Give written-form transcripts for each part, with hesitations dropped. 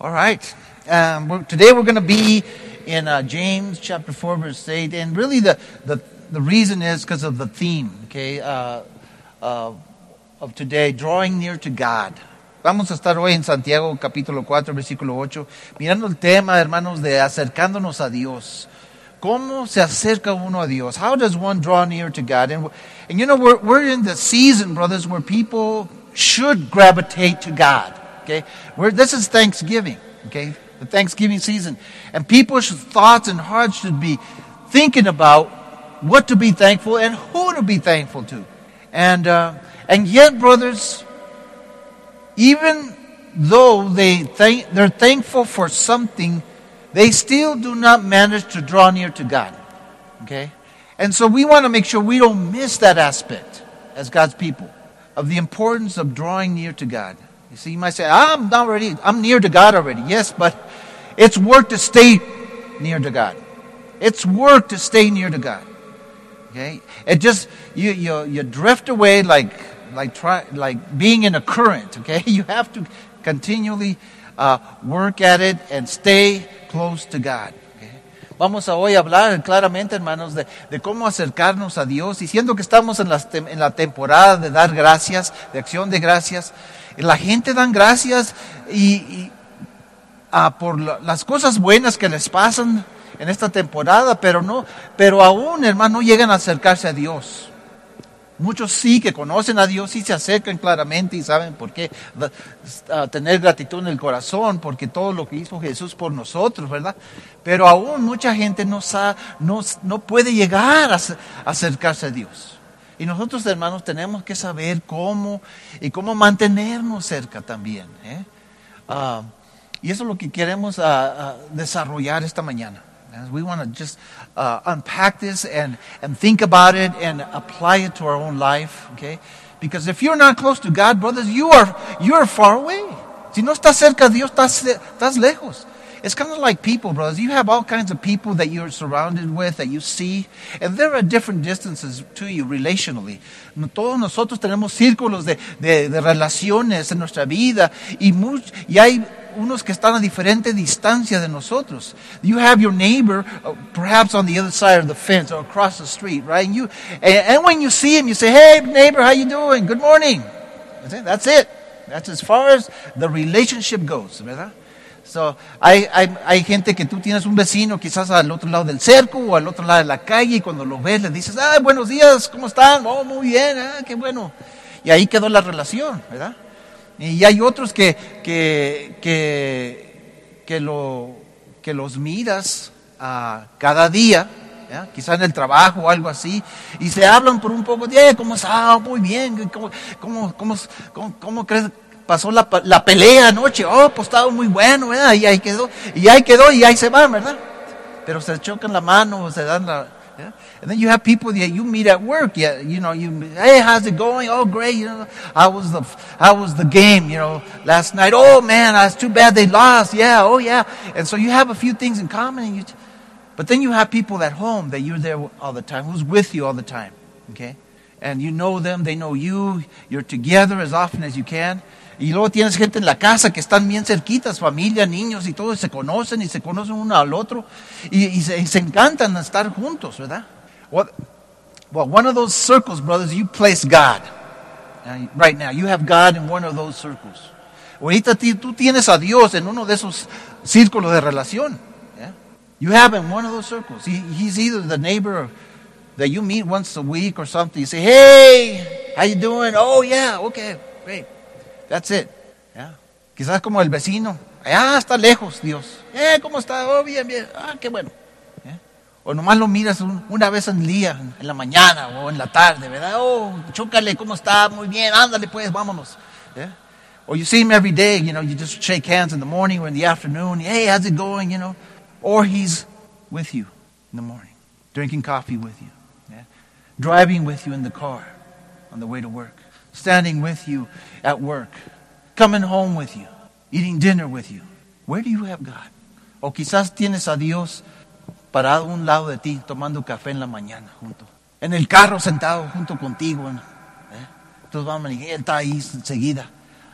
All right. Today we're going to be in James chapter 4, verse 8. And really the reason is because of the theme, okay, of today, drawing near to God. Vamos a estar hoy en Santiago capítulo 4, versículo 8, mirando el tema, hermanos, de acercándonos a Dios. ¿Cómo se acerca uno a Dios? How does one draw near to God? And you know, we're in the season, brothers, where people should gravitate to God. Okay, this is Thanksgiving. Okay, the Thanksgiving season, and people's thoughts and hearts should be thinking about what to be thankful and who to be thankful to. And yet, brothers, even though they're thankful for something, they still do not manage to draw near to God. Okay? And so we want to make sure we don't miss that aspect as God's people of the importance of drawing near to God. You see, you might say, I'm near to God already. Yes, but it's work to stay near to God. It's work to stay near to God. Okay? It just, you drift away like being in a current. Okay? You have to continually work at it and stay close to God. Okay? Vamos a hoy hablar claramente, hermanos, de cómo acercarnos a Dios, diciendo que estamos en la temporada de dar gracias, de acción de gracias. La gente dan gracias por las cosas buenas que les pasan en esta temporada, pero aún, hermano, no llegan a acercarse a Dios. Muchos sí que conocen a Dios, sí se acercan claramente y saben por qué tener gratitud en el corazón, porque todo lo que hizo Jesús por nosotros, ¿verdad? Pero aún mucha gente no puede llegar a acercarse a Dios. Y nosotros, hermanos, tenemos que saber cómo mantenernos cerca también. Y eso es lo que queremos desarrollar esta mañana. We want to just unpack this and think about it and apply it to our own life, okay? Because if you're not close to God, brothers, you are far away. Si no estás cerca de Dios, estás lejos. It's kind of like people, brothers. You have all kinds of people that you're surrounded with, that you see, and they're at different distances to you relationally. Todos nosotros tenemos círculos de relaciones en nuestra vida y hay unos que están a diferente distancia de nosotros. You have your neighbor, perhaps on the other side of the fence or across the street, right? And when you see him, you say, "Hey, neighbor, how you doing? Good morning." That's it. That's as far as the relationship goes, ¿verdad? So, hay gente que tú tienes un vecino quizás al otro lado del cerco o al otro lado de la calle y cuando lo ves le dices, buenos días, ¿cómo están? Oh, muy bien, qué bueno. Y ahí quedó la relación, ¿verdad? Y hay otros que los miras cada día, ¿ya? Quizás en el trabajo o algo así, y se hablan por un poco de, ¿cómo está? Muy bien, ¿cómo crees? Pasó la pelea anoche, pues estaba muy bueno, ¿verdad? Y ahí quedó, y ahí se van, ¿verdad? Pero se chocan la mano, se dan la... Yeah? And then you have people that you meet at work, yeah, you know, hey, how's it going? Oh, great, you know, how was the game, you know, last night? Oh, man, it's too bad they lost, yeah, oh, yeah. And so you have a few things in common, but then you have people at home that you're there all the time, who's with you all the time, okay? And you know them, they know you, you're together as often as you can. Y luego tienes gente en la casa que están bien cerquitas, familia, niños y todos se conocen uno al otro y se encantan estar juntos, ¿verdad? Well, one of those circles, brothers, you place God. Right now, you have God in one of those circles. Ahorita tú tienes a Dios en uno de esos círculos de relación. Yeah? You have him in one of those circles. He's either the neighbor that you meet once a week or something. You say, hey, how you doing? Oh, yeah, okay, great. That's it. Yeah. Quizás como el vecino. Está lejos, Dios. ¿Cómo está? Oh, bien, bien. Qué bueno. Yeah. O nomás lo miras una vez al día, en la mañana o en la tarde, ¿verdad? Oh, chócale, ¿cómo está? Muy bien, ándale pues, vámonos. Yeah. Or you see him every day, you know, you just shake hands in the morning or in the afternoon. Hey, how's it going, you know? Or he's with you in the morning, drinking coffee with you. Yeah. Driving with you in the car on the way to work. Standing with you at work, coming home with you, eating dinner with you. Where do you have God? O quizás tienes a Dios parado a un lado de ti, tomando café en la mañana junto. En el carro sentado junto contigo. Entonces vamos, y Él está ahí enseguida.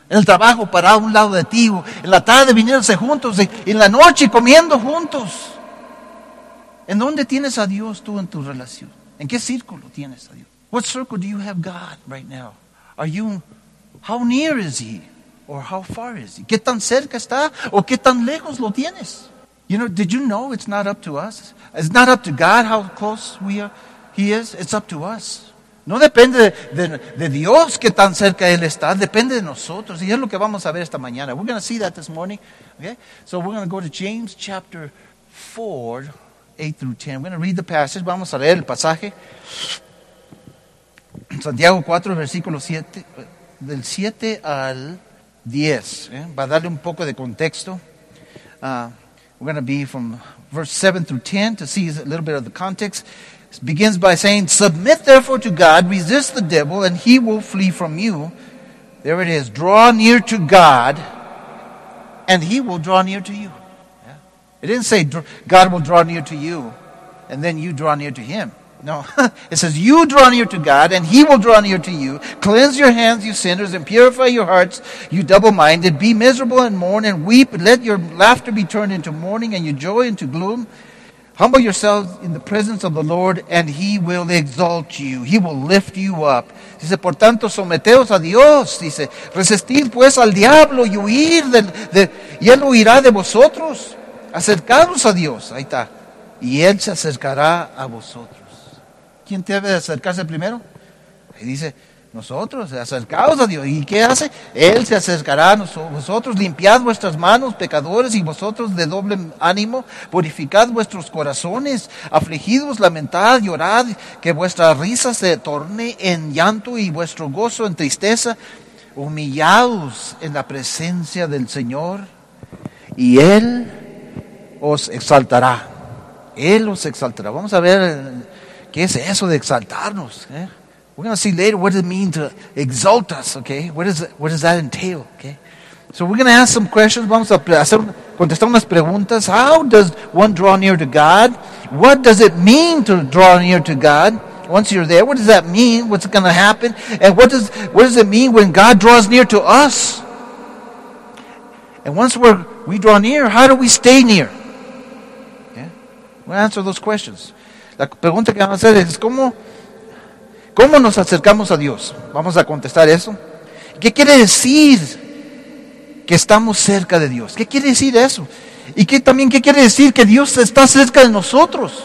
En el trabajo parado a un lado de ti, o en la tarde viniéndose juntos, y en la noche comiendo juntos. ¿En dónde tienes a Dios tú en tu relación? ¿En qué círculo tienes a Dios? What circle do you have God right now? How near is He? Or how far is He? ¿Qué tan cerca está o qué tan lejos lo tienes? Did you know it's not up to us? It's not up to God how close He is. It's up to us. No depende de Dios qué tan cerca Él está. Depende de nosotros. Y es lo que vamos a ver esta mañana. We're going to see that this morning. Okay? So we're going to go to James chapter 4, 8 through 10. We're going to read the passage. Vamos a leer el pasaje. Santiago 4, versículo 7, del 7 al 10. Va a darle un poco de contexto. We're going to be from verse 7 through 10 to see a little bit of the context. It begins by saying, submit therefore to God, resist the devil, and he will flee from you. There it is. Draw near to God, and he will draw near to you. Yeah. It didn't say God will draw near to you, and then you draw near to him. No, it says you draw near to God and He will draw near to you. Cleanse your hands, you sinners, and purify your hearts, you double-minded. Be miserable and mourn and weep. Let your laughter be turned into mourning and your joy into gloom. Humble yourselves in the presence of the Lord and He will exalt you. He will lift you up. Dice, por tanto, someteos a Dios. Dice, resistid pues al diablo y huir y Él huirá de vosotros. Acercaros a Dios. Ahí está. Y Él se acercará a vosotros. ¿Quién debe de acercarse primero? Ahí dice, nosotros, acercaos a Dios. ¿Y qué hace? Él se acercará a vosotros. Limpiad vuestras manos, pecadores, y vosotros de doble ánimo. Purificad vuestros corazones. Afligidos, lamentad, llorad. Que vuestra risa se torne en llanto y vuestro gozo en tristeza. Humillaos en la presencia del Señor. Y Él os exaltará. Él os exaltará. Vamos a ver... ¿Qué es eso de exaltarnos? We're going to see later what does it mean to exalt us, okay? What does that entail, okay? So we're going to ask some questions. Vamos a contestar unas preguntas. How does one draw near to God? What does it mean to draw near to God? Once you're there, what does that mean? What's going to happen? And what does it mean when God draws near to us? And once we draw near, how do we stay near? Okay? We'll answer those questions. La pregunta que vamos a hacer es, ¿cómo nos acercamos a Dios? Vamos a contestar eso. ¿Qué quiere decir que estamos cerca de Dios? ¿Qué quiere decir eso? Y qué quiere decir que Dios está cerca de nosotros?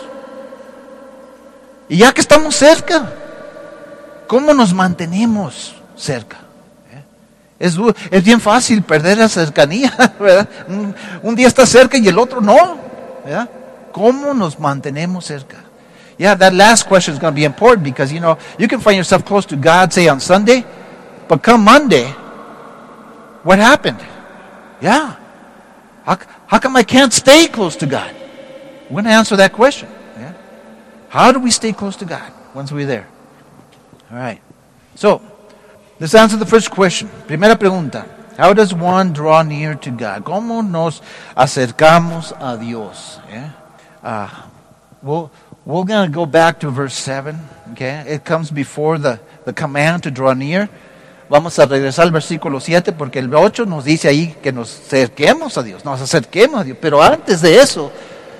Y ya que estamos cerca, ¿cómo nos mantenemos cerca? Es bien fácil perder la cercanía, ¿verdad? Un día está cerca y el otro no, ¿verdad? ¿Cómo nos mantenemos cerca? Yeah, that last question is going to be important because, you can find yourself close to God, say, on Sunday, but come Monday, what happened? Yeah. How come I can't stay close to God? We're going to answer that question. Yeah? How do we stay close to God once we're there? All right. So, let's answer the first question. Primera pregunta. How does one draw near to God? ¿Cómo nos acercamos a Dios? Yeah? We're going to go back to verse 7. Okay? It comes before the command to draw near. Vamos a regresar al versículo 7 porque el 8 nos dice ahí que nos acerquemos a Dios. Nos acerquemos a Dios. Pero antes de eso,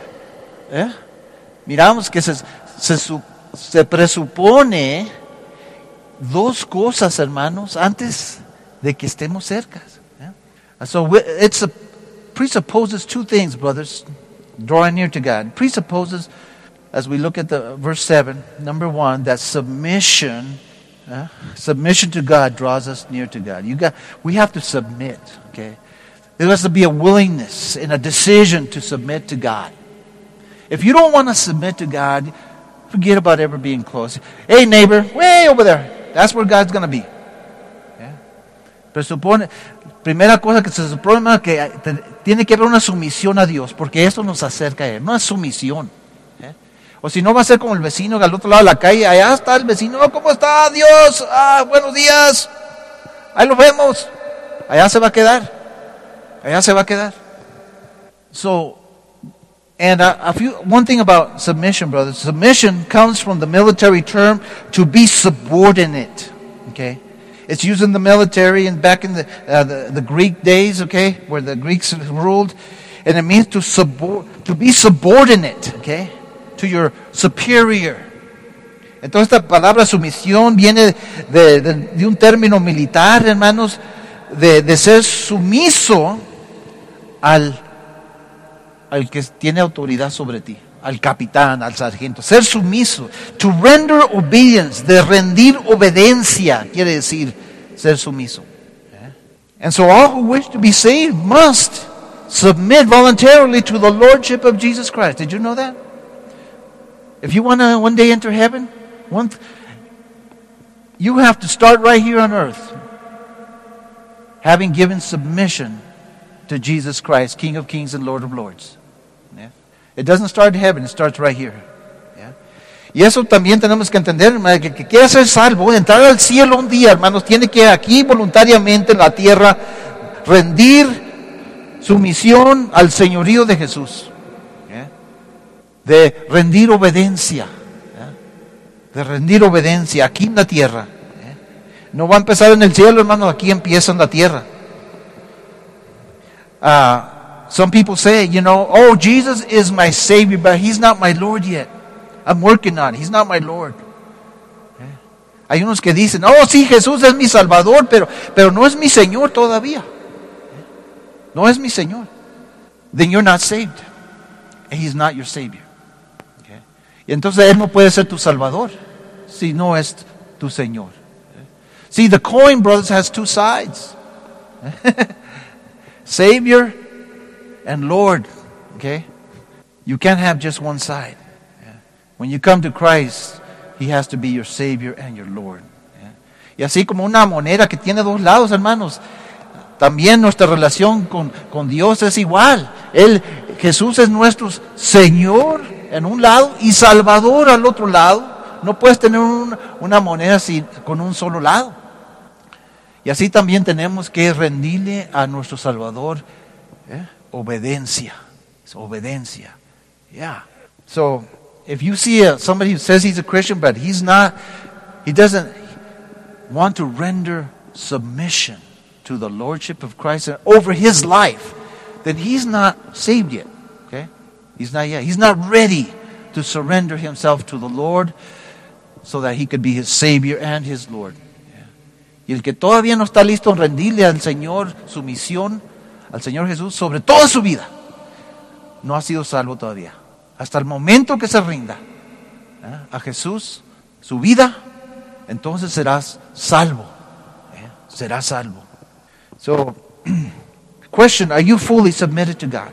miramos que se presupone dos cosas, hermanos, antes de que estemos cerca. So it presupposes two things, brothers, drawing near to God. It presupposes, as we look at the verse 7, number one, that submission to God draws us near to God. We have to submit, okay? There has to be a willingness and a decision to submit to God. If you don't want to submit to God, forget about ever being close. Hey, neighbor, way over there. That's where God's going to be. Yeah? Pero primera cosa que se supone que tiene que haber una sumisión a Dios, porque eso nos acerca a Él, no es sumisión. O si no, va a ser como el vecino que al otro lado de la calle, allá está el vecino, ¿cómo está Dios? Buenos días, ahí lo vemos, allá se va a quedar. So, and one thing about submission, brothers, submission comes from the military term to be subordinate, okay? It's used in the military and back in the Greek days, okay, where the Greeks ruled. And it means to be subordinate, okay, to your superior. Entonces esta palabra sumisión viene de un término militar, hermanos, de ser sumiso al que tiene autoridad sobre ti, al capitán, al sargento. Ser sumiso. To render obedience, de rendir obediencia, quiere decir ser sumiso. And so all who wish to be saved must submit voluntarily to the lordship of Jesus Christ. Did you know that? If you want to one day enter heaven, you have to start right here on earth, having given submission to Jesus Christ, King of Kings and Lord of Lords. Yeah? It doesn't start in heaven, it starts right here. Yeah? Y eso también tenemos que entender, hermano, que quiera ser salvo, entrar al cielo un día, hermanos, tiene que aquí voluntariamente en la tierra rendir sumisión al señorío de Jesús. Yeah? De rendir obediencia. Yeah? De rendir obediencia aquí en la tierra. Yeah? No va a empezar en el cielo, hermanos, aquí empieza en la tierra. Some people say, oh, Jesus is my Savior, but He's not my Lord yet. I'm working on it. He's not my Lord. Hay unos que dicen, oh, sí, Jesús es mi Salvador, pero no es mi Señor todavía. No es mi Señor. Then you're not saved. And He's not your Savior. Okay? Y entonces Él no puede ser tu Salvador si no es tu Señor. See, the coin, brothers, has two sides. Savior and Lord, okay? You can't have just one side. Yeah? When you come to Christ, He has to be your Savior and your Lord. Yeah? Y así como una moneda que tiene dos lados, hermanos, también nuestra relación con Dios es igual. Jesús es nuestro Señor en un lado y Salvador al otro lado. No puedes tener una moneda con un solo lado. Y así también tenemos que rendirle a nuestro Salvador obediencia. Obediencia. Yeah. So, if you see somebody who says he's a Christian, but he doesn't want to render submission to the Lordship of Christ over his life, then he's not saved yet. Okay? He's not yet. He's not ready to surrender himself to the Lord so that he could be his Savior and his Lord. Y el que todavía no está listo en rendirle al Señor su misión, al Señor Jesús, sobre toda su vida, no ha sido salvo todavía. Hasta el momento que se rinda a Jesús, su vida, entonces serás salvo. Serás salvo. So, question, are you fully submitted to God?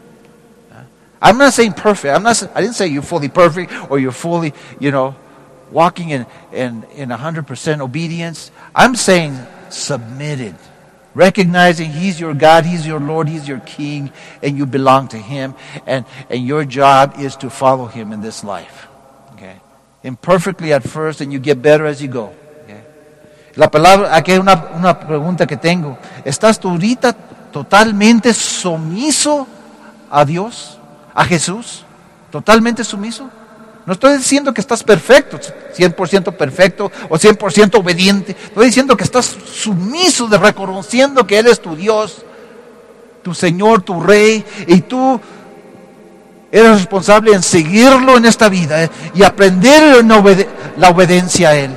I'm not saying perfect. I didn't say you're fully perfect or you're fully, walking in 100% obedience. I'm saying submitted. Recognizing He's your God, He's your Lord, He's your King, and you belong to Him, and your job is to follow Him in this life. Okay? Imperfectly at first, and you get better as you go. Okay? La palabra, aquí hay una pregunta que tengo. ¿Estás tú ahorita totalmente sumiso a Dios, a Jesús? ¿Totalmente sumiso? No estoy diciendo que estás perfecto, 100% perfecto o 100% obediente. Estoy diciendo que estás sumiso, reconociendo que Él es tu Dios, tu Señor, tu Rey, y tú eres responsable en seguirlo en esta vida y aprender la obediencia a Él.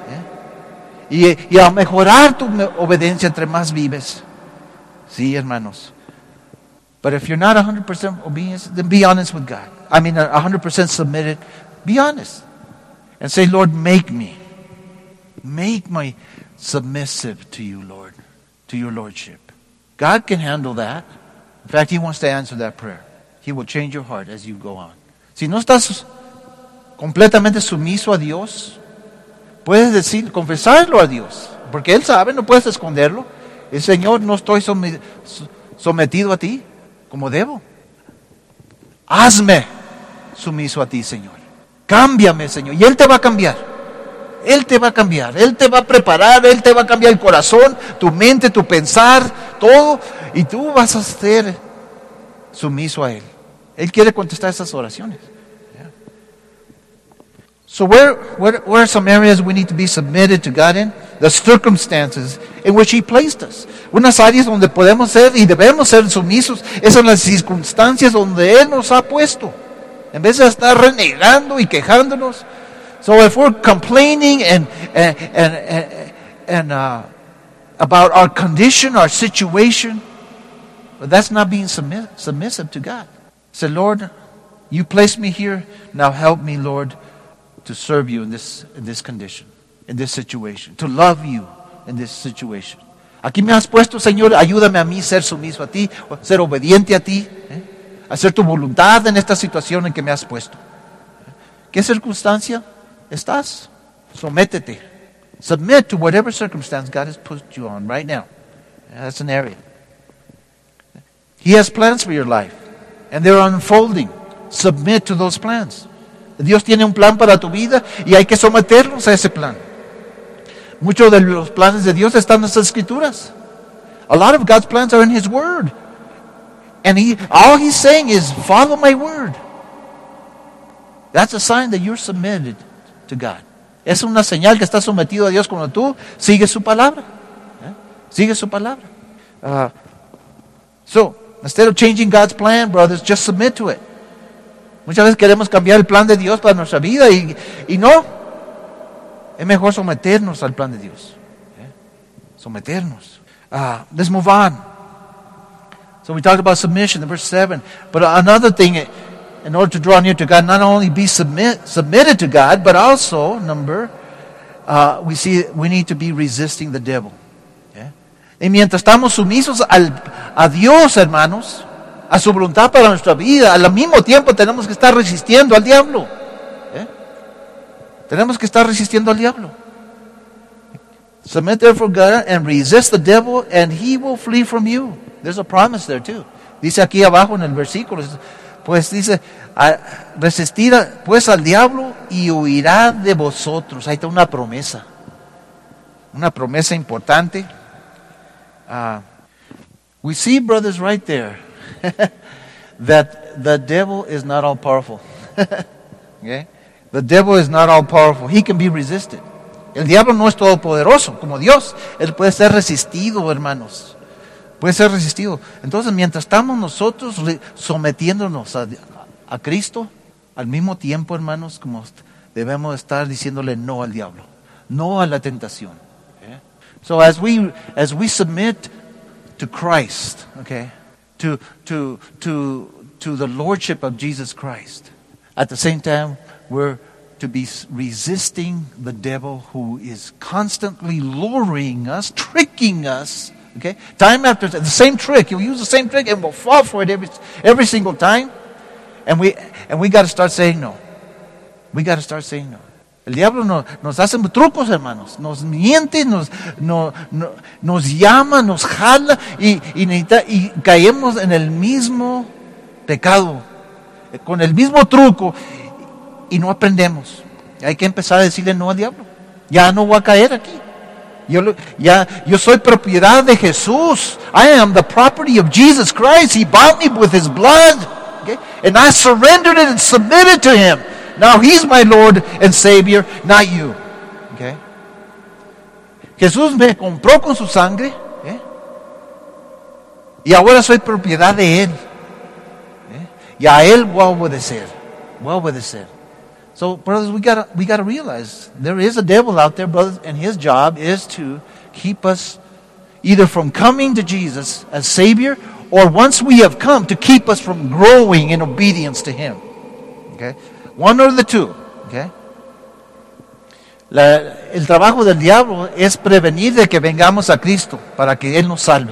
Y a mejorar tu obediencia entre más vives. Sí, hermanos. But if you're not 100% obedient, then be honest with God. 100% submitted. Be honest. And say, Lord, make me submissive to you, Lord, to your Lordship. God can handle that. In fact, He wants to answer that prayer. He will change your heart as you go on. Si no estás completamente sumiso a Dios, puedes confesarlo a Dios. Porque Él sabe, no puedes esconderlo. El Señor, no estoy sometido a ti como debo. Hazme sumiso a ti, Señor. Cámbiame, Señor. Y Él te va a cambiar. Él te va a cambiar. Él te va a preparar. Él te va a cambiar el corazón, tu mente, tu pensar, todo. Y tú vas a ser sumiso a Él. Él quiere contestar esas oraciones. Yeah. So where are some areas we need to be submitted to God in? the circumstances in which He placed us. Unas áreas donde podemos ser y debemos ser sumisos, esas son las circunstancias donde Él nos ha puesto. En vez de estar renegando y quejándonos. So if we're complaining and about our condition, our situation, but that's not being submissive to God. Say, Lord, you placed me here. Now help me, Lord, to serve you in this condition, in this situation, to love you in this situation. Aquí me has puesto, Señor, ayúdame a mí ser sumiso a ti, ser obediente a ti, hacer tu voluntad en esta situación en que me has puesto. ¿Qué circunstancia estás? Sométete. Submit to whatever circumstance God has put you on right now. That's an area. He has plans for your life, and they're unfolding. Submit to those plans. Dios tiene un plan para tu vida y hay que someternos a ese plan. Muchos de los planes de Dios están en las Escrituras. A lot of God's plans are in His Word. And all He's saying is, follow my Word. That's a sign that you're submitted to God. Es una señal que estás sometido a Dios cuando tú sigues su palabra. Sigue su palabra. So, instead of changing God's plan, brothers, just submit to it. Muchas veces queremos cambiar el plan de Dios para nuestra vida y no. Es mejor someternos al plan de Dios. Someternos. Let's move on. So we talked about submission in verse 7. But another thing, in order to draw near to God, not only be submitted to God, but also, we see we need to be resisting the devil. Y mientras estamos sumisos a Dios, hermanos, a su voluntad para nuestra vida, al mismo tiempo tenemos que estar resistiendo al diablo. Tenemos que estar resistiendo al diablo. Submit therefore God and resist the devil and he will flee from you. There's a promise there too. Dice aquí abajo en el versículo, pues dice, resistir pues al diablo y huirá de vosotros. Ahí está una promesa importante. We see, brothers, right there, that the devil is not all powerful. Okay? The devil is not all powerful. He can be resisted. El diablo no es todopoderoso como Dios. Él puede ser resistido, hermanos. Puede ser resistido. Entonces, mientras estamos nosotros sometiéndonos a Cristo, al mismo tiempo, hermanos, como debemos estar diciéndole no al diablo, no a la tentación. Okay? So as we submit to Christ, okay, to the lordship of Jesus Christ, at the same time we're to be resisting the devil who is constantly luring us, tricking us. Okay, time after the same trick. He'll use the same trick and we'll fall for it every single time. And we got to start saying no. We got to start saying no. El diablo nos hace trucos, hermanos. Nos miente, nos llama, nos jala y caemos en el mismo pecado, con el mismo truco y no aprendemos. Hay que empezar a decirle no al diablo. Ya no voy a caer aquí. Yo soy propiedad de Jesús. I am the property of Jesus Christ. He bought me with His blood. Okay? And I surrendered it and submitted to Him. Now He's my Lord and Savior, not you. Okay? Jesús me compró con su sangre. Y ahora soy propiedad de Él. Y a Él voy a obedecer. So, brothers, we gotta realize there is a devil out there, brothers, and his job is to keep us either from coming to Jesus as Savior, or once we have come, to keep us from growing in obedience to Him. Okay, one or the two. Okay. El trabajo del diablo es prevenir de que vengamos a Cristo para que Él nos salve.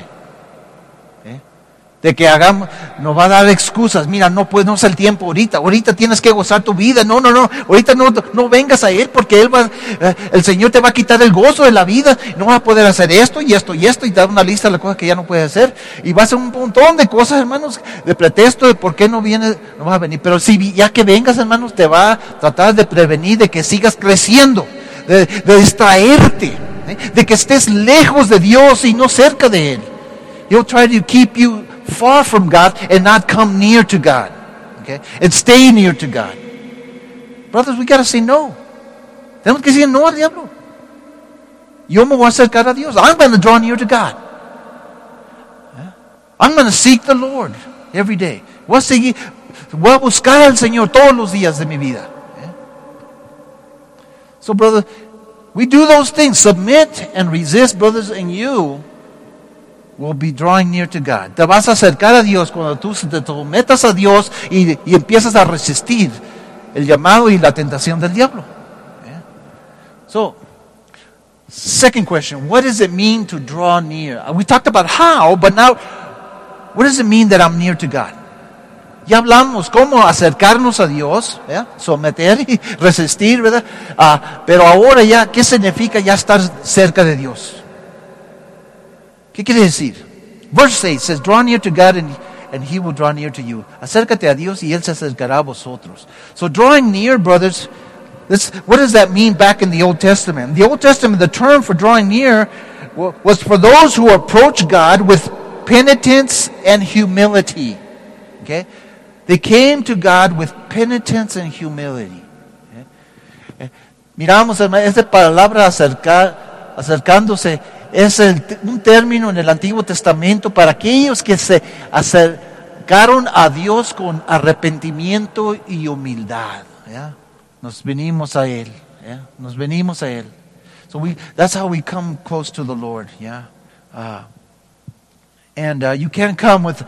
De que nos va a dar excusas. Mira, no es el tiempo ahorita tienes que gozar tu vida. No, ahorita no vengas a Él porque el Señor te va a quitar el gozo de la vida. No vas a poder hacer esto y te da una lista de las cosas que ya no puedes hacer. Y vas a hacer un montón de cosas, hermanos, de pretexto de por qué no vas a venir. Pero si ya que vengas, hermanos, te va a tratar de prevenir de que sigas creciendo, de distraerte, de que estés lejos de Dios y no cerca de Él. He'll try to keep you far from God and not come near to God. Okay? And stay near to God. Brothers, we got to say no. Tenemos que decir no al diablo. yo me voy a acercar a Dios. I'm going to draw near to God. I'm going to seek the Lord every day. Voy a buscar al Señor todos los días de mi vida. So, brother, we do those things. Submit and resist, brothers, and you will be drawing near to God. Te vas a acercar a Dios cuando tú te sometas a Dios y empiezas a resistir el llamado y la tentación del diablo. So, second question, what does it mean to draw near? We talked about how, but now, what does it mean that I'm near to God? Ya hablamos cómo acercarnos a Dios, someter y resistir, ¿verdad? Pero ahora ya, ¿qué significa ya estar cerca de Dios? ¿Qué quiere decir? Verse 8 says, draw near to God and He will draw near to you. Acércate a Dios y Él se acercará a vosotros. So drawing near, brothers, what does that mean back in the Old Testament? In the Old Testament, the term for drawing near was for those who approach God with penitence and humility. Okay? They came to God with penitence and humility. Miramos, esta palabra acercándose es un término en el Antiguo Testamento para aquellos que se acercaron a Dios con arrepentimiento y humildad. Nos venimos a Él. Nos venimos a Él. So that's how we come close to the Lord. And you can't come with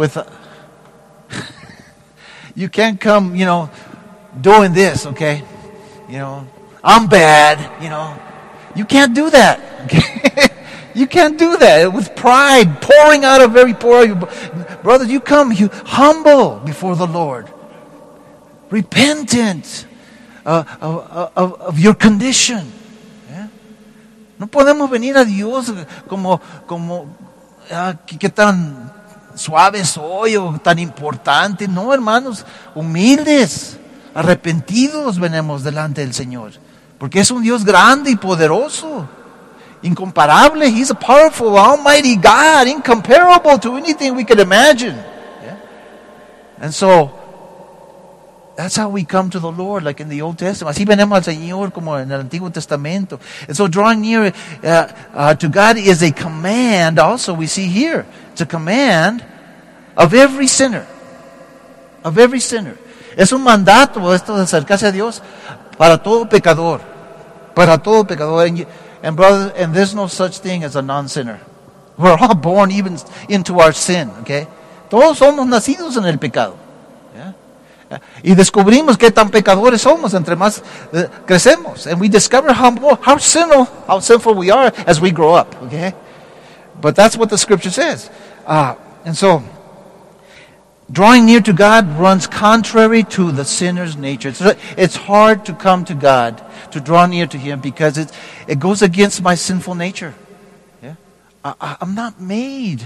you can't come, doing this, okay? I'm bad, You can't do that, okay? You can't do that with pride, pouring out of every pore. Brothers, you come humble before the Lord. Repentant of your condition. No podemos venir a Dios como ¿qué tan suave soy o tan importante? No, hermanos, humildes, arrepentidos venimos delante del Señor, porque es un Dios grande y poderoso, incomparable. He's a powerful, almighty God, incomparable to anything we could imagine. And so that's how we come to the Lord, like in the Old Testament. Así venimos al Señor como en el Antiguo Testamento. And so drawing near to God is a command also, we see here. It's a command of every sinner. Of every sinner. Es un mandato esto de acercarse a Dios para todo pecador. Para todo pecador. And brother, and there's no such thing as a non-sinner. We're all born even into our sin, okay? Todos somos nacidos en el pecado. Y descubrimos qué tan pecadores somos entre más crecemos. And we discover how sinful we are as we grow up, okay? But that's what the scripture says. And so, drawing near to God runs contrary to the sinner's nature. It's hard to come to God, to draw near to Him, because it goes against my sinful nature. I'm not made.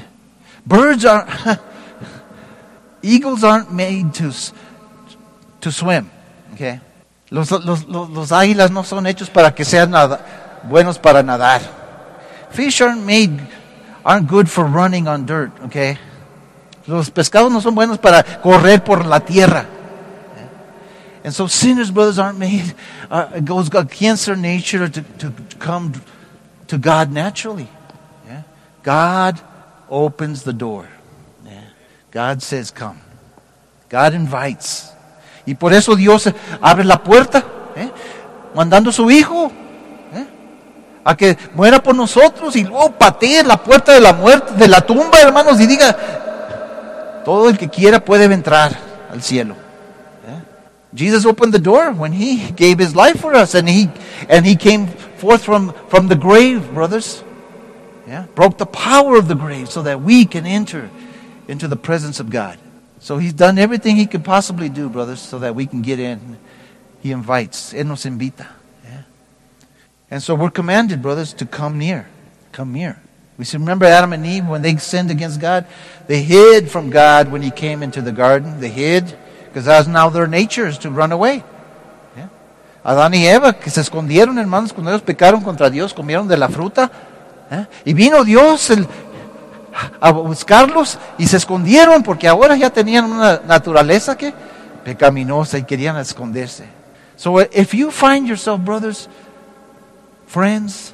Eagles aren't made to swim. Okay? Los águilas no son hechos para que sean buenos para nadar. Fish aren't good for running on dirt. Okay? Los pescados no son buenos para correr por la tierra. And so sinners, brothers, aren't made. It goes against their nature to come to God naturally. God opens the door. God says, come. God invites. Y por eso Dios abre la puerta, mandando a su Hijo a que muera por nosotros y luego patee la puerta de la muerte, de la tumba, hermanos, y diga, todo el que quiera puede entrar al cielo. Jesus opened the door when He gave His life for us, and He came forth from the grave, brothers. Broke the power of the grave so that we can enter into the presence of God. So He's done everything He could possibly do, brothers, so that we can get in. He invites. Él nos invita. And so we're commanded, brothers, to come near. Come near. We see, remember Adam and Eve, when they sinned against God, they hid from God when He came into the garden. They hid because that's now their nature is to run away. Adán y Eva, que se escondieron, hermanos, cuando ellos pecaron contra Dios, comieron de la fruta. Y vino Dios a buscarlos y se escondieron porque ahora ya tenían una naturaleza que pecaminosa y querían esconderse. So if you find yourself, brothers, friends,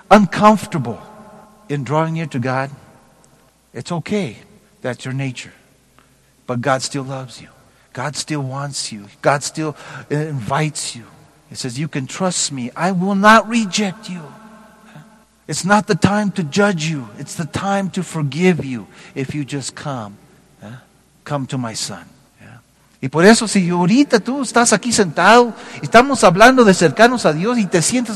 uncomfortable in drawing near to God, it's okay. That's your nature. But God still loves you. God still wants you. God still invites you. He says, you can trust me. I will not reject you. It's not the time to judge you. It's the time to forgive you if you just come. Come to my son. Y por eso si ahorita tú estás aquí sentado y estamos hablando de acercarnos a Dios y te sientes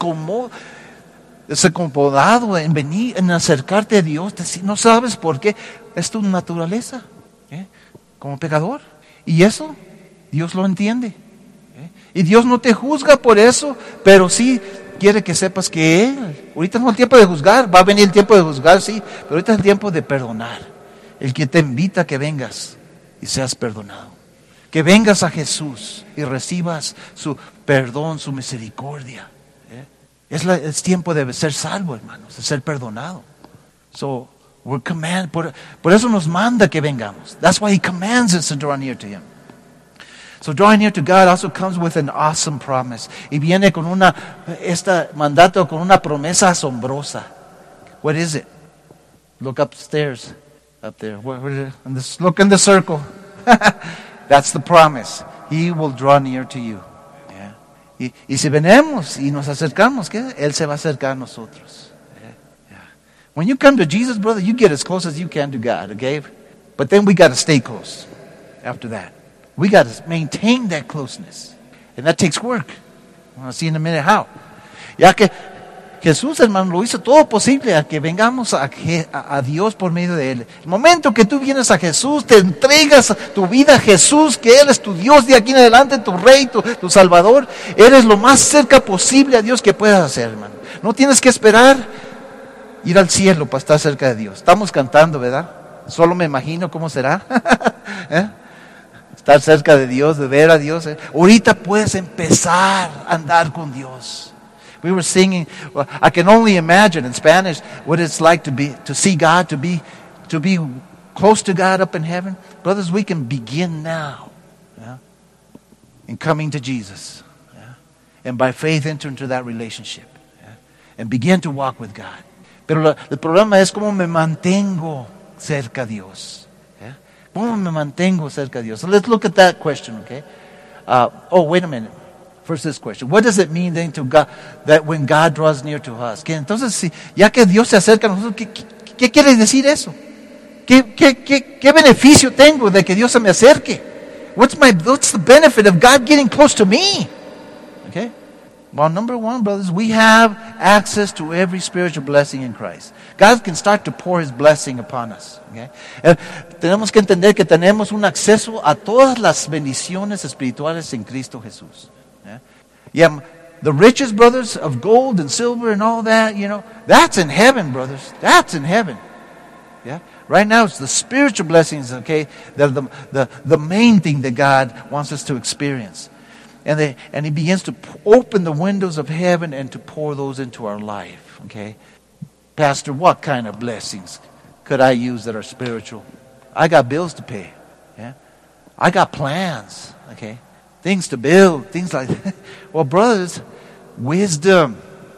desacomodado en venir, en acercarte a Dios, no sabes por qué, es tu naturaleza, como pecador. Y eso Dios lo entiende. Y Dios no te juzga por eso, pero sí quiere que sepas que Él, ahorita no es el tiempo de juzgar, va a venir el tiempo de juzgar, sí, pero ahorita es el tiempo de perdonar. El que te invita a que vengas y seas perdonado. Que vengas a Jesús y recibas su perdón, su misericordia. Es tiempo de ser salvo, hermanos, de ser perdonado. So, we're por eso nos manda que vengamos. That's why He commands us to draw near to Him. So drawing near to God also comes with an awesome promise. Y viene con mandato con una promesa asombrosa. What is it? Look upstairs, up there. Look in the circle. That's the promise. He will draw near to you. Yeah. Y si venimos y nos acercamos, ¿qué? Él se va a acercar a nosotros. Yeah. When you come to Jesus, brother, you get as close as you can to God, okay? But then we got to stay close after that. We got to maintain that closeness. And that takes work. I'll see in a minute how. Ya que Jesús, hermano, lo hizo todo posible a que vengamos a Dios por medio de Él. El momento que tú vienes a Jesús, te entregas tu vida a Jesús, que Él es tu Dios de aquí en adelante, tu Rey, tu Salvador, eres lo más cerca posible a Dios que puedas hacer, hermano. No tienes que esperar ir al cielo para estar cerca de Dios. Estamos cantando, ¿verdad? Solo me imagino cómo será. Estar cerca de Dios, de ver a Dios. Ahorita puedes empezar a andar con Dios. We were singing. Well, I can only imagine in Spanish what it's like to see God, to be close to God up in heaven. Brothers, we can begin now, in coming to Jesus, and by faith enter into that relationship, and begin to walk with God. Pero el problema es cómo me mantengo cerca a Dios. ¿Cómo me mantengo cerca de Dios? So let's look at that question, okay? Wait a minute. First this question. What does it mean then to God, that when God draws near to us? Que entonces, ya que Dios se acerca a nosotros, ¿qué quiere decir eso? ¿Qué beneficio tengo de que Dios se me acerque? What's the benefit of God getting close to me? Okay? Well, number one, brothers, we have access to every spiritual blessing in Christ. God can start to pour His blessing upon us. Okay? Tenemos que entender que tenemos un acceso a todas las bendiciones espirituales en Cristo Jesús. Yeah, the riches, brothers, of gold and silver and all that, that's in heaven, brothers. That's in heaven. Yeah. Right now, it's the spiritual blessings, okay, that are the main thing that God wants us to experience. And He begins to open the windows of heaven and to pour those into our life. Okay, Pastor, what kind of blessings could I use that are spiritual? I got bills to pay. Yeah, I got plans. Okay, things to build, things like that. Well, brothers, wisdom,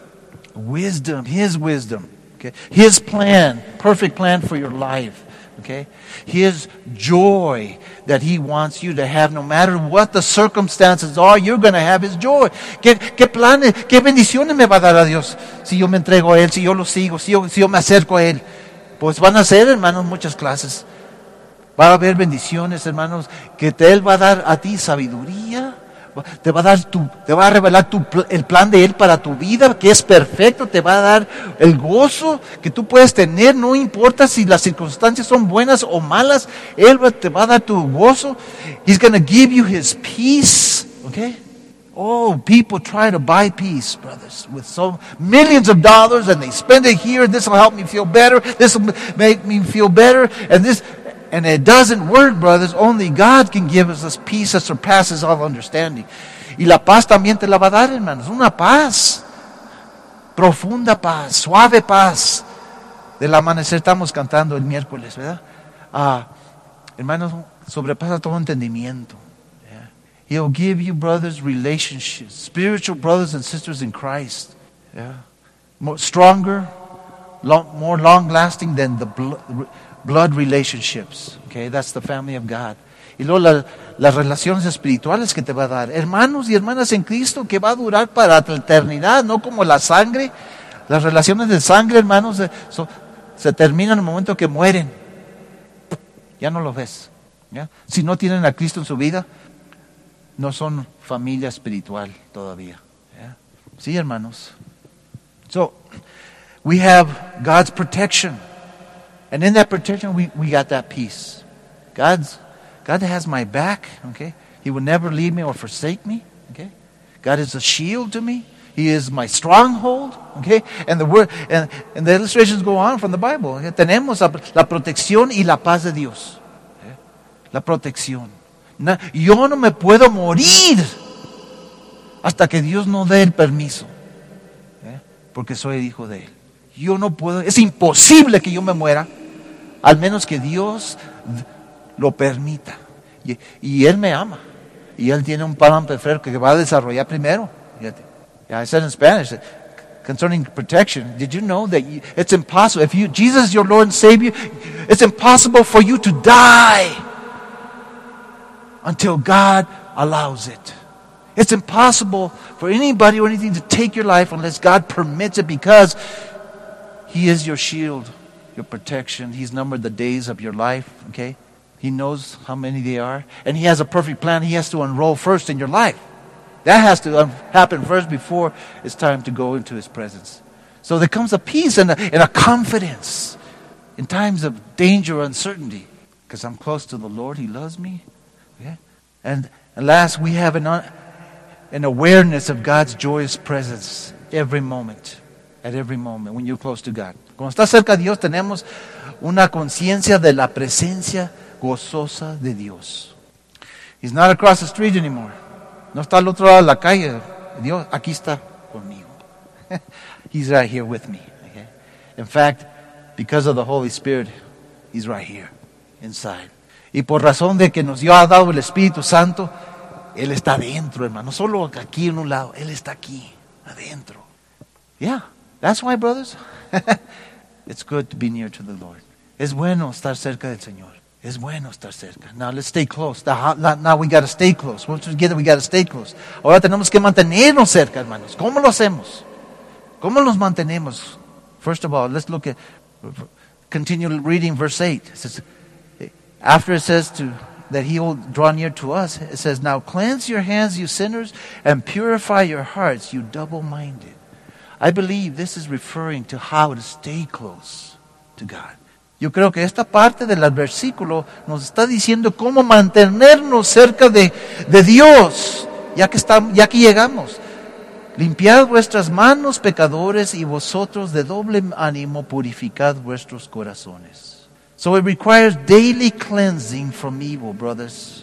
His wisdom. Okay, His plan, perfect plan for your life. Okay, His joy that He wants you to have, no matter what the circumstances are, you're going to have His joy. ¿Qué planes, qué bendiciones me va a dar a Dios si yo me entrego a Él, si yo lo sigo, si yo me acerco a Él? Pues van a ser, hermanos, muchas clases. Va a haber bendiciones, hermanos, que Él va a dar a ti sabiduría. Te va a revelar el plan de Él para tu vida, que es perfecto. Te va a dar el gozo que tú puedes tener, no importa si las circunstancias son buenas o malas. Él te va a dar tu gozo. He's going to give you His peace. Okay? Oh, people try to buy peace, brothers, with so millions of dollars, and they spend it here. This will help me feel better. This will make me feel better. And it doesn't work, brothers. Only God can give us this peace that surpasses all understanding. Y la paz también te la va a dar, hermanos. Una paz. Profunda paz. Suave paz. Del amanecer estamos cantando el miércoles, ¿verdad? Hermanos, sobrepasa todo entendimiento. Yeah. He'll give you, brothers, relationships. Spiritual brothers and sisters in Christ. Yeah. stronger, more long-lasting than the blood relationships. Okay, that's the family of God. Y luego las relaciones espirituales que te va a dar. Hermanos y hermanas en Cristo que va a durar para la eternidad, no como la sangre. Las relaciones de sangre, hermanos, se terminan en el momento que mueren. Ya no lo ves. ¿Ya? Si no tienen a Cristo en su vida, no son familia espiritual todavía. ¿Ya? Sí, hermanos. So, we have God's protection. And in that protection, we got that peace. God has my back, okay? He will never leave me or forsake me, okay? God is a shield to me. He is my stronghold, okay? And the word and the illustrations go on from the Bible. Okay? Tenemos la protección y la paz de Dios. Okay? La protección. Yo no me puedo morir hasta que Dios no dé el permiso, okay? Porque soy hijo de Él. Yo no puedo, es imposible que yo me muera, al menos que Dios lo permita. Y Él me ama. Y Él tiene un plan perfecto que va a desarrollar primero. Fíjate. Yeah, I said in Spanish concerning protection, did you know that it's impossible, if Jesus is your Lord and Savior, it's impossible for you to die until God allows it. It's impossible for anybody or anything to take your life unless God permits it, because He is your shield, your protection. He's numbered the days of your life, okay? He knows how many they are. And He has a perfect plan He has to unroll first in your life. That has to happen first before it's time to go into His presence. So there comes a peace and a confidence in times of danger or uncertainty. Because I'm close to the Lord, He loves me. Okay? And last, we have an awareness of God's joyous presence every moment. At every moment when you're close to God. Cuando estás cerca de Dios, tenemos una conciencia de la presencia gozosa de Dios. He's not across the street anymore. No está al otro lado de la calle. Dios aquí está conmigo. He's right here with me. Okay? In fact, because of the Holy Spirit, He's right here, inside. Y por razón de que nos ha dado el Espíritu Santo, Él está adentro, hermano. No solo aquí en un lado, Él está aquí, adentro. Yeah, that's why, brothers, it's good to be near to the Lord. Es bueno estar cerca del Señor. Es bueno estar cerca. Now let's stay close. Now we got to stay close. Once we're together, we got to stay close. Ahora tenemos que mantenernos cerca, hermanos. ¿Cómo lo hacemos? ¿Cómo nos mantenemos? First of all, let's look at, continue reading verse 8. It says, after it says that He will draw near to us, it says, now cleanse your hands, you sinners, and purify your hearts, you double-minded. I believe this is referring to how to stay close to God. Yo creo que esta parte del versículo nos está diciendo cómo mantenernos cerca de Dios, ya que llegamos. Limpiad vuestras manos, pecadores, y vosotros de doble ánimo purificad vuestros corazones. So it requires daily cleansing from evil, brothers,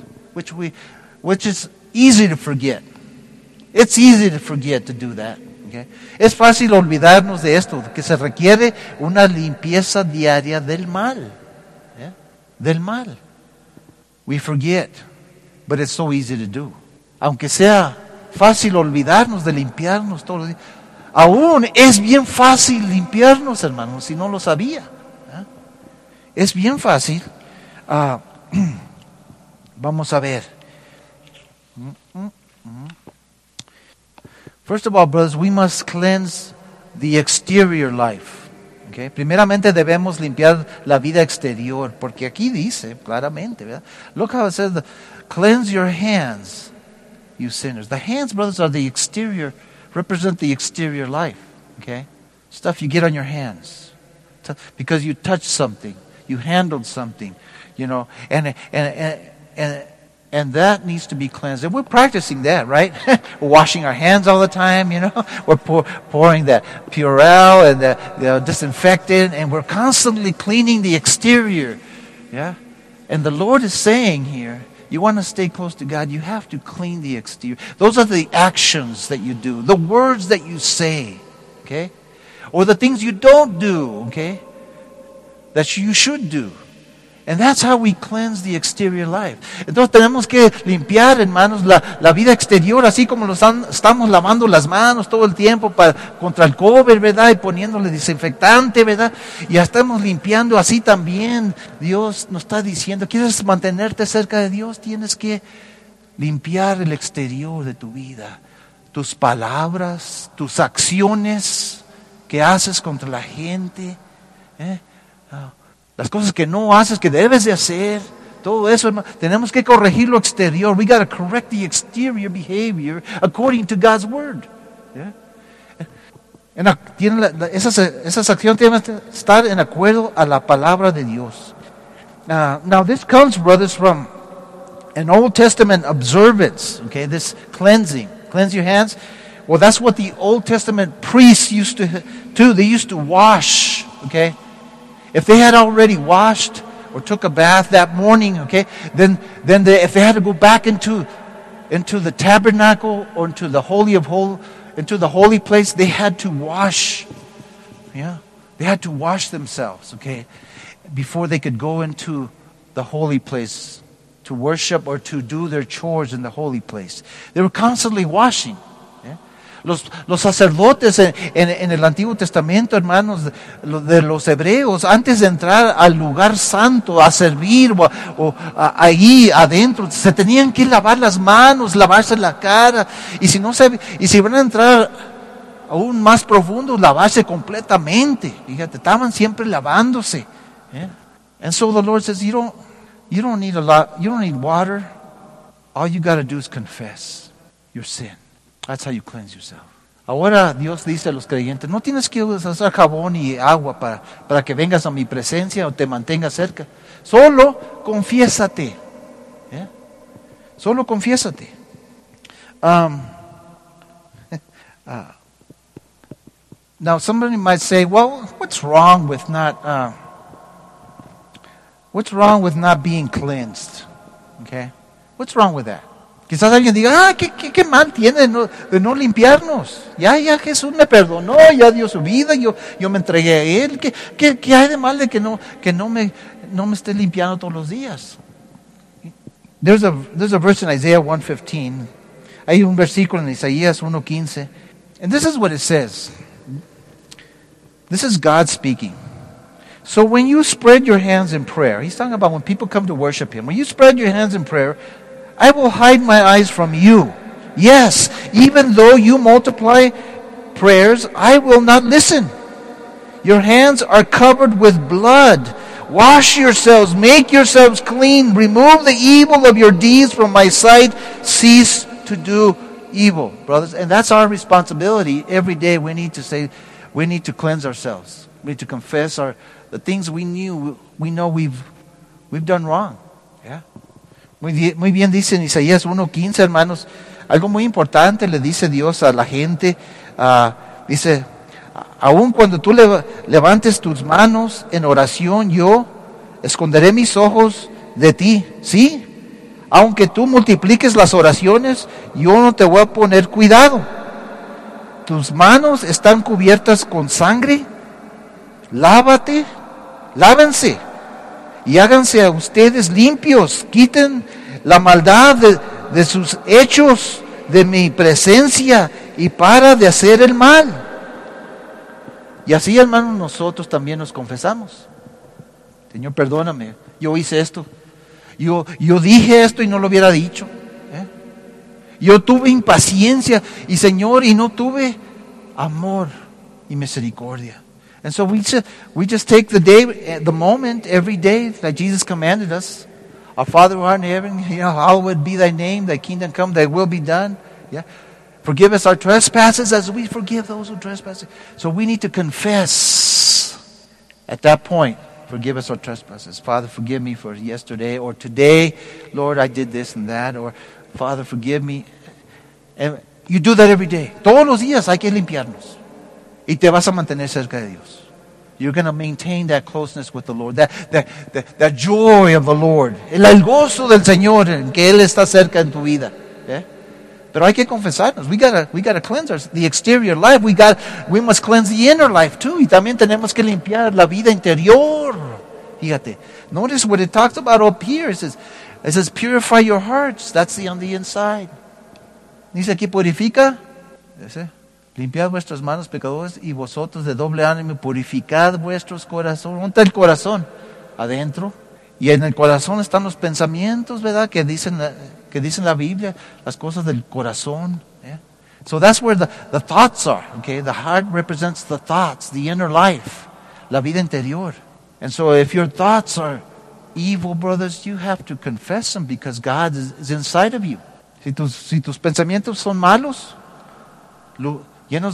which is easy to forget. It's easy to forget to do that. Okay. Es fácil olvidarnos de esto, que se requiere una limpieza diaria del mal. Yeah? Del mal. We forget, but it's so easy to do. Aunque sea fácil olvidarnos de limpiarnos todos los días, aún es bien fácil limpiarnos, hermanos, si no lo sabía. ¿Eh? Es bien fácil. Vamos a ver. First of all, brothers, we must cleanse the exterior life. Okay? Primeramente debemos limpiar la vida exterior, porque aquí dice claramente, ¿verdad? Look how it says, cleanse your hands, you sinners. The hands, brothers, are the exterior, represent the exterior life. Okay? Stuff you get on your hands. Because you touched something, you handled something, you know, and that needs to be cleansed. And we're practicing that, right? We're washing our hands all the time, you know. We're pouring that Purell and the disinfectant, and we're constantly cleaning the exterior. Yeah? And the Lord is saying here, you want to stay close to God, you have to clean the exterior. Those are the actions that you do, the words that you say, okay? Or the things you don't do, okay? That you should do. And that's how we cleanse the exterior life. Entonces tenemos que limpiar, hermanos, la vida exterior, así como estamos lavando las manos todo el tiempo contra el COVID, ¿verdad? Y poniéndole desinfectante, ¿verdad? Y ya estamos limpiando así también. Dios nos está diciendo, ¿quieres mantenerte cerca de Dios? Tienes que limpiar el exterior de tu vida. Tus palabras, tus acciones que haces contra la gente, las cosas que no haces, que debes de hacer, todo eso, hermano, tenemos que corregir lo exterior. We got to correct the exterior behavior according to God's word. Esas acciones tienen que estar en acuerdo a la palabra de Dios. Now this comes, brothers, from an Old Testament observance, okay, this cleansing. Cleanse your hands. Well, that's what the Old Testament priests used to do. They used to wash, okay? If they had already washed or took a bath that morning, okay, then if they had to go back into the tabernacle or into the holy place, they had to wash. Yeah, they had to wash themselves, okay, before they could go into the holy place to worship or to do their chores in the holy place. They were constantly washing. Los sacerdotes en el Antiguo Testamento, hermanos, de los hebreos, antes de entrar al lugar santo a servir o ahí adentro, se tenían que lavar las manos, lavarse la cara, y si van a entrar aún más profundo, lavarse completamente. Fíjate, estaban siempre lavándose. And so the Lord says, you don't need water. All you got to do is confess your sin. That's how you cleanse yourself. Ahora Dios dice a los creyentes, no tienes que usar jabón y agua para que vengas a mi presencia o te mantengas cerca. Solo confiésate. Solo confiésate. Now somebody might say, well, what's wrong with not being cleansed? Okay? What's wrong with that? Quizás alguien diga, ¿qué mal tiene de no limpiarnos? Ya Jesús me perdonó, ya dio su vida, yo me entregué a Él. ¿Qué hay de mal de que no me esté limpiando todos los días? There's a verse in Isaiah 1:15. Hay un versículo en Isaías 1:15. And this is what it says. This is God speaking. So when you spread your hands in prayer, he's talking about when people come to worship Him. When you spread your hands in prayer, I will hide my eyes from you. Yes, even though you multiply prayers, I will not listen. Your hands are covered with blood. Wash yourselves, make yourselves clean. Remove the evil of your deeds from my sight. Cease to do evil, brothers. And that's our responsibility. Every day we need to cleanse ourselves. We need to confess the things we know we've done wrong. Yeah. Muy bien dice en Isaías 1:15, hermanos, algo muy importante le dice Dios a la gente. Dice, aun cuando tú levantes tus manos en oración, yo esconderé mis ojos de ti, ¿sí? Aunque tú multipliques las oraciones, yo no te voy a poner cuidado. Tus manos están cubiertas con sangre, lávense. Y háganse a ustedes limpios, quiten la maldad de sus hechos de mi presencia y para de hacer el mal. Y así, hermanos, nosotros también nos confesamos. Señor, perdóname, yo hice esto. Yo dije esto y no lo hubiera dicho. Yo tuve impaciencia y Señor, y no tuve amor y misericordia. And so we just take the moment, every day that Jesus commanded us. Our Father who art in heaven, hallowed be thy name, thy kingdom come, thy will be done. Yeah. Forgive us our trespasses as we forgive those who trespass. So we need to confess at that point. Forgive us our trespasses. Father, forgive me for yesterday or today. Lord, I did this and that. Or Father, forgive me. And you do that every day. Todos los días hay que limpiarnos. Y te vas a mantener cerca de Dios. You're going to maintain that closeness with the Lord. That joy of the Lord. El gozo del Señor en que Él está cerca en tu vida. Pero hay que confesarnos. We gotta cleanse the exterior life. We must cleanse the inner life too. Y también tenemos que limpiar la vida interior. Fíjate. Notice what it talks about up here. It says purify your hearts. That's on the inside. Dice aquí purifica. Dice, limpiad vuestras manos pecadores y vosotros de doble ánimo purificad vuestros corazones. ¿Dónde está el corazón? Adentro. Y en el corazón están los pensamientos, ¿verdad? Que dicen la Biblia, las cosas del corazón. Yeah? So that's where the thoughts are. Okay? The heart represents the thoughts, the inner life, la vida interior. And so if your thoughts are evil, brothers, you have to confess them because God is inside of you. Si tus pensamientos son malos, llenos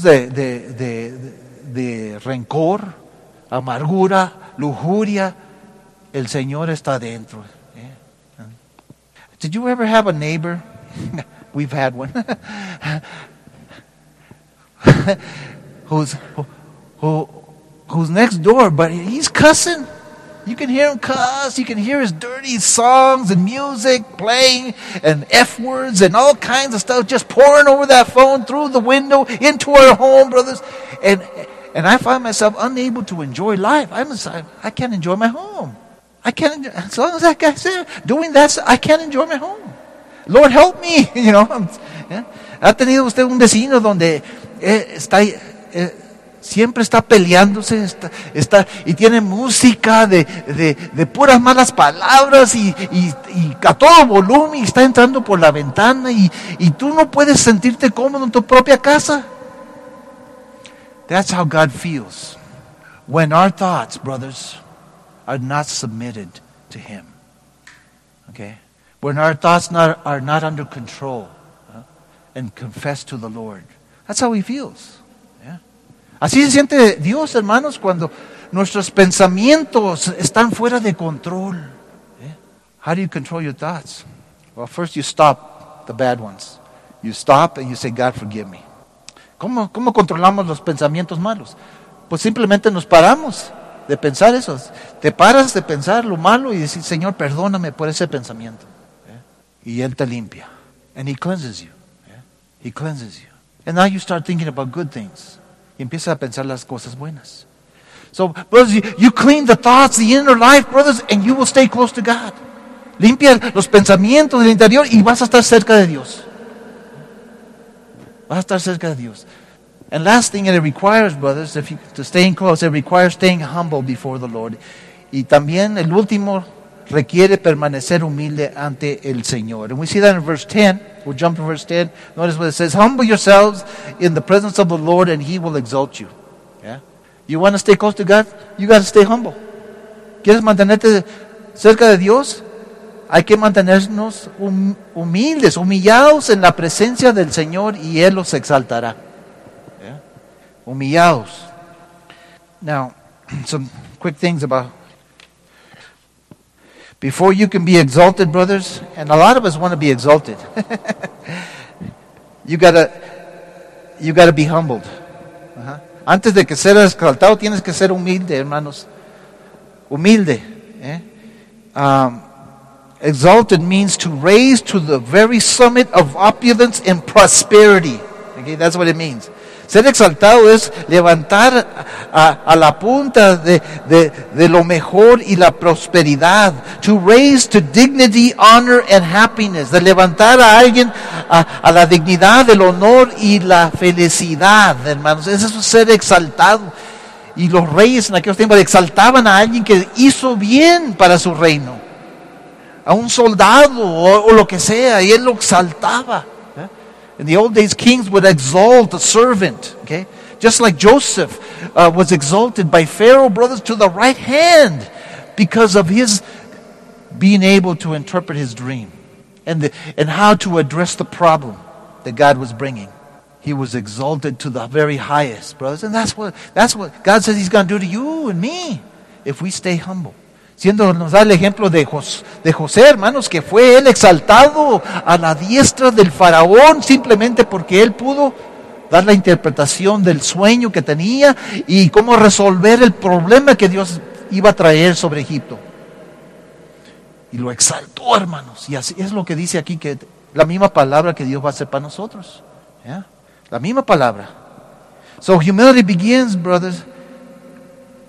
de rencor, amargura, lujuria, el Señor está dentro. Yeah. Did you ever have a neighbor? We've had one. who's next door, but he's cussing. You can hear him cuss. You can hear his dirty songs and music playing and F words and all kinds of stuff just pouring over that phone through the window into our home, brothers. And I find myself unable to enjoy life. I can't enjoy my home. As long as that guy's there doing that, I can't enjoy my home. Lord, help me. Yeah. ¿Ha tenido usted un vecino donde siempre está peleándose, y tiene música de puras malas palabras y a todo volumen y está entrando por la ventana y tú no puedes sentirte cómodo en tu propia casa? That's how God feels when our thoughts, brothers, are not submitted to Him. Okay? When our thoughts are not under control and confessed to the Lord. That's how He feels. Así se siente Dios, hermanos, cuando nuestros pensamientos están fuera de control. How do you control your thoughts? Well, first you stop the bad ones. You stop and you say, God, forgive me. ¿Cómo controlamos los pensamientos malos? Pues simplemente nos paramos de pensar eso. Te paras de pensar lo malo y decir, Señor, perdóname por ese pensamiento. Y Él te limpia. And He cleanses you. He cleanses you. And now you start thinking about good things. Y empieza a pensar las cosas buenas. So, brothers, you clean the thoughts, the inner life, brothers, and you will stay close to God. Limpia los pensamientos del interior y vas a estar cerca de Dios. Vas a estar cerca de Dios. And last thing it requires, brothers, to staying close, it requires staying humble before the Lord. Y también el último requiere permanecer humilde ante el Señor. And we see that in verse 10. We'll jump to verse 10. Notice what it says. Humble yourselves in the presence of the Lord and He will exalt you. Yeah? You want to stay close to God? You got to stay humble. ¿Quieres mantenerte cerca de Dios? Hay que mantenernos humildes, humillados en la presencia del Señor y Él los exaltará. Yeah? Humillados. Now, some quick things about before you can be exalted, brothers, and a lot of us want to be exalted. you gotta be humbled. Antes de que ser exaltado, tienes que ser humilde, hermanos. Humilde. Exalted means to raise to the very summit of opulence and prosperity. Okay, that's what it means. Ser exaltado es levantar a la punta de lo mejor y la prosperidad. To raise to dignity, honor, and happiness. De levantar a alguien a la dignidad, el honor y la felicidad, hermanos. Eso es ser exaltado. Y los reyes en aquellos tiempos exaltaban a alguien que hizo bien para su reino. A un soldado o lo que sea. Y él lo exaltaba. In the old days, kings would exalt a servant, okay? Just like Joseph was exalted by Pharaoh, brothers, to the right hand because of his being able to interpret his dream and how to address the problem that God was bringing. He was exalted to the very highest, brothers. And that's what God says He's going to do to you and me if we stay humble. Nos da el ejemplo de José, hermanos, que fue él exaltado a la diestra del faraón simplemente porque él pudo dar la interpretación del sueño que tenía y cómo resolver el problema que Dios iba a traer sobre Egipto. Y lo exaltó, hermanos. Y así es lo que dice aquí, que la misma palabra que Dios va a hacer para nosotros. ¿Ya? La misma palabra. So humility begins, brothers,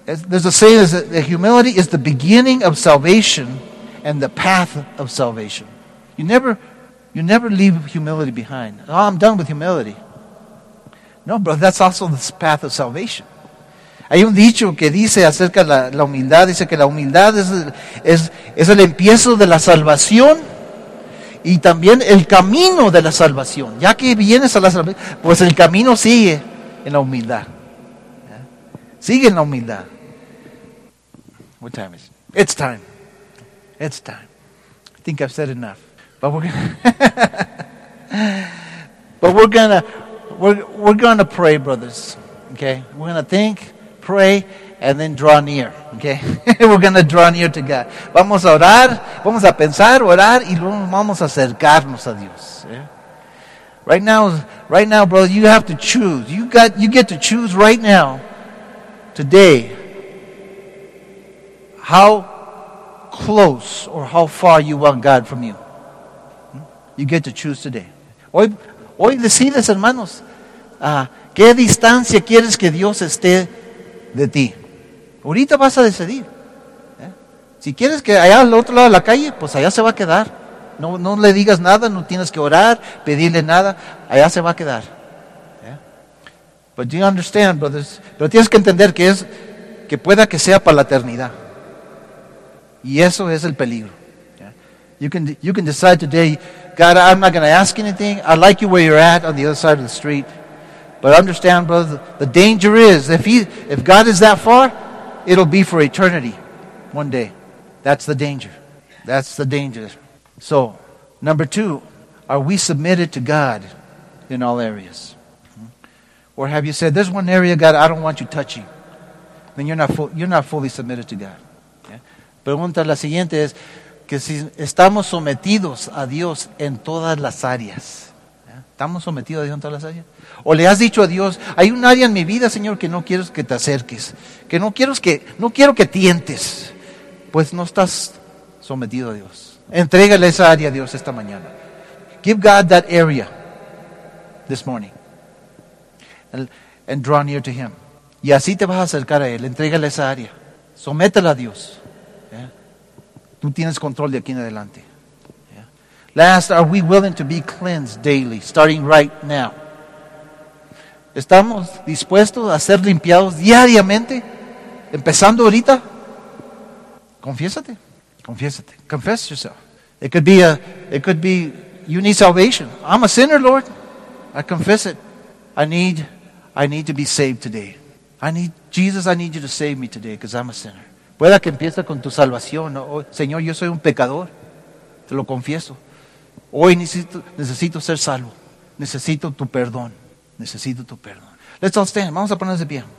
there's a saying that humility is the beginning of salvation and the path of salvation. You never leave humility behind. Oh, I'm done with humility. No, brother, that's also the path of salvation. Hay un dicho que dice acerca de la humildad, dice que la humildad es el empiezo de la salvación y también el camino de la salvación. Ya que vienes a la salvación, pues el camino sigue en la humildad. Sigue en la humildad. What time is it? It's time. It's time. I think I've said enough. But we're gonna pray, brothers. Okay? We're gonna think, pray, and then draw near. Okay? We're gonna draw near to God. Vamos a orar, vamos a pensar, orar, y luego vamos a acercarnos a Dios. Yeah? Right now, brother, you have to choose. You get to choose right now, today, how close or how far you want God from you. You get to choose today. Hoy decides, hermanos, qué distancia quieres que Dios esté de ti. Ahorita vas a decidir. Si quieres que allá al otro lado de la calle, pues allá se va a quedar. No le digas nada, no tienes que orar, pedirle nada, allá se va a quedar. But do you understand, brothers? Pero tienes que entender que pueda que sea para la eternidad. Y eso es el peligro. You can decide today, God, I'm not going to ask anything. I like you where you're at on the other side of the street. But understand, brother, the danger is, if God is that far, it'll be for eternity one day. That's the danger. That's the danger. So, number 2, are we submitted to God in all areas? Or have you said, there's one area, God, I don't want you touching? Then you're not fully submitted to God. Pregunta la siguiente es que si estamos sometidos a Dios en todas las áreas. ¿Estamos sometidos a Dios en todas las áreas? ¿O le has dicho a Dios, hay un área en mi vida, Señor, que no quiero que te acerques, que no quiero que tientes? Pues no estás sometido a Dios. Entrégale esa área a Dios esta mañana. Give God that area this morning. And draw near to Him. Y así te vas a acercar a Él. Entrégale esa área. Sométela a Dios. Tú tienes control de aquí en adelante. Last, are we willing to be cleansed daily, starting right now? ¿Estamos dispuestos a ser limpiados diariamente, empezando ahorita? Confiésate. Confess yourself. It could be you need salvation. I'm a sinner, Lord. I confess it. I need to be saved today. Jesus, I need you to save me today because I'm a sinner. Pueda que empiece con tu salvación. Oh, Señor, yo soy un pecador. Te lo confieso. Hoy necesito ser salvo. Necesito tu perdón. Let's all stand. Vamos a ponernos de pie.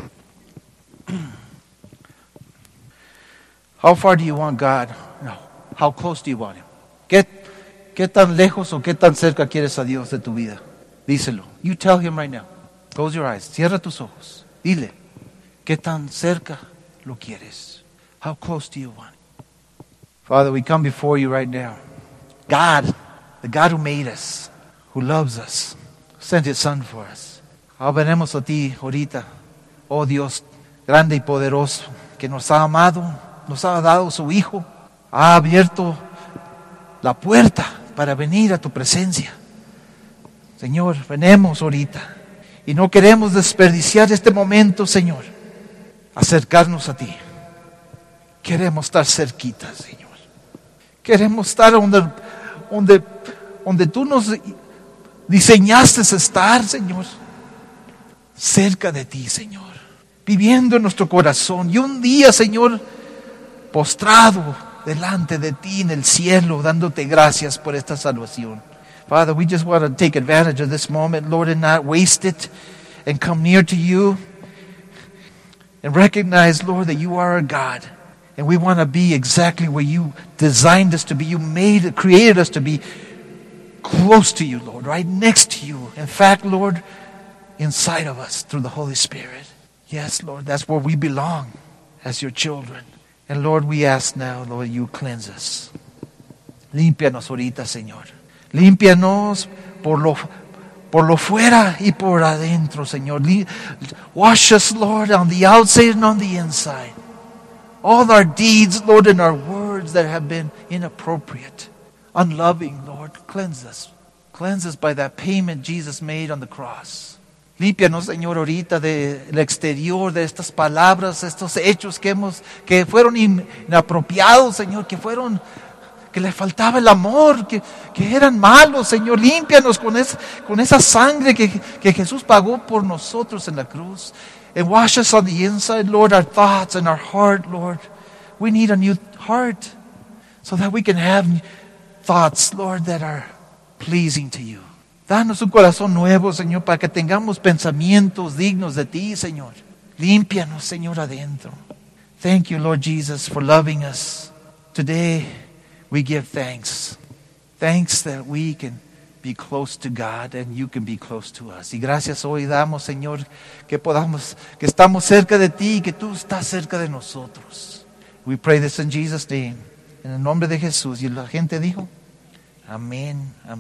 How far do you want God? No. How close do you want Him? ¿Qué tan lejos o qué tan cerca quieres a Dios de tu vida? Díselo. You tell Him right now. Close your eyes. Cierra tus ojos. Dile. ¿Qué tan cerca lo quieres? How close do you want it? Father, we come before you right now. God, the God who made us, who loves us, sent His Son for us. Venemos a ti ahorita, oh Dios grande y poderoso, que nos ha amado, nos ha dado su Hijo, ha abierto la puerta para venir a tu presencia. Señor, venemos ahorita y no queremos desperdiciar este momento, Señor, acercarnos a ti. Queremos estar cerquita, Señor. Queremos estar donde tú nos diseñaste estar, Señor. Cerca de ti, Señor. Viviendo en nuestro corazón. Y un día, Señor, postrado delante de ti en el cielo, dándote gracias por esta salvación. Father, we just want to take advantage of this moment, Lord, and not waste it, and come near to you and recognize, Lord, that you are a God. And we want to be exactly where you designed us to be. You created us to be close to you, Lord, right next to you. In fact, Lord, inside of us through the Holy Spirit. Yes, Lord, that's where we belong as your children. And Lord, we ask now, Lord, you cleanse us. Límpianos ahorita, Señor. Límpianos por lo fuera y por adentro, Señor. Wash us, Lord, on the outside and on the inside. All our deeds, Lord, and our words that have been inappropriate, unloving, Lord, cleanse us. Cleanse us by that payment Jesus made on the cross. Límpianos, Señor, ahorita del exterior, de estas palabras, estos hechos que fueron inapropiados, Señor, que le faltaba el amor, que eran malos, Señor. Límpianos con esa sangre que Jesús pagó por nosotros en la cruz. And wash us on the inside, Lord, our thoughts and our heart, Lord. We need a new heart so that we can have thoughts, Lord, that are pleasing to you. Danos un corazón nuevo, Señor, para que tengamos pensamientos dignos de ti, Señor. Límpianos, Señor, adentro. Thank you, Lord Jesus, for loving us. Today, we give thanks. Thanks that we can be close to God and you can be close to us. Y gracias hoy damos, Señor, que estamos cerca de ti y que tú estás cerca de nosotros. We pray this in Jesus' name. En el nombre de Jesús. Y la gente dijo, amén. Amén.